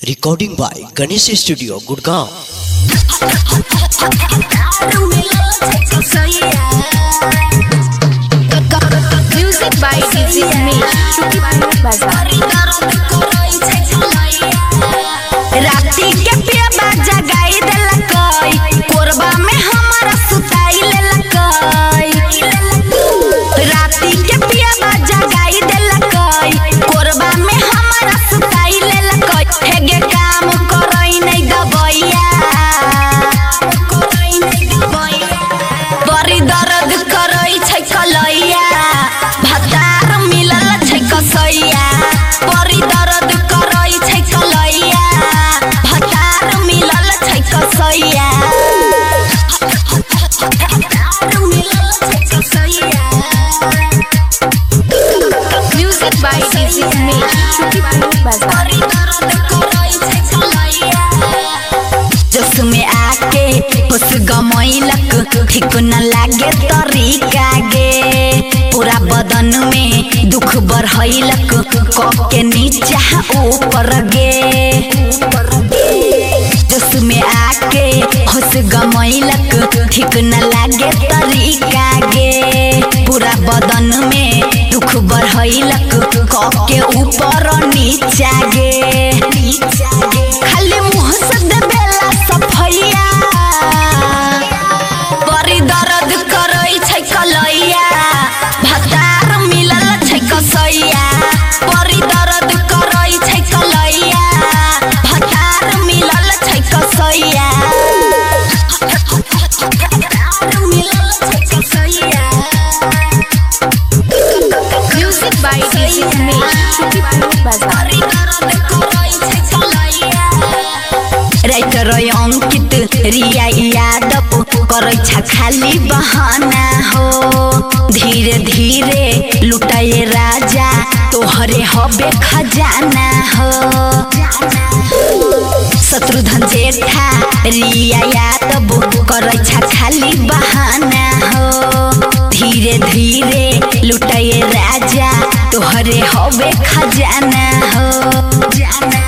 Recording by Ganesh Studio, Gurgaon. Music by DJ Umesh, Shukipur Bazaar. राती के पियबा जगाई देलकै, कोरबा में हमारा सुताई लेलकै। राती के पियबा जगाई देलकै, कोरबा में हमारा सुताई लेलकै। हेगे काम करई नहीं दबैया, बड़ी दर्द करई छै कलैया, भतार मिलल छै कसैया। बड़ी दर्द करई छै कलैया, भतार मिलल छै कसैया। Music by DJ Umesh, Shukipur Bazaar. जस में आके होश गमैलक, ठीक न लागे तरीका गे। पूरा बदन में दुख बढ़ैलक, कप के नीचा ऊपर गे। जस में आके होश गमैलक, ठीक न लागे तरीका गे। पूरा बदन में दुख बढ़ैलक, कप के ऊपर नीचा गे। खाली मुँह से देबेला सफैया, बड़ी दर्द करई छै कलैया, भतार मिलल छै कसैया। बड़ी दर्द करई छै कलैया, भतार मिलल छै कसैया। Music by DJ Umesh, Shukipur Bazaar. Writer Ankit Riya Yadav करै छ खाली बहाना हो। धीरे धीरे लुटाए राजा, तोहरे हबे खजाना हो। शत्रुघ्न जेठा रिया यादव करै छ खाली बहाना हो। धीरे धीरे लुटाए राजा, तोहरे हबे खजाना हो।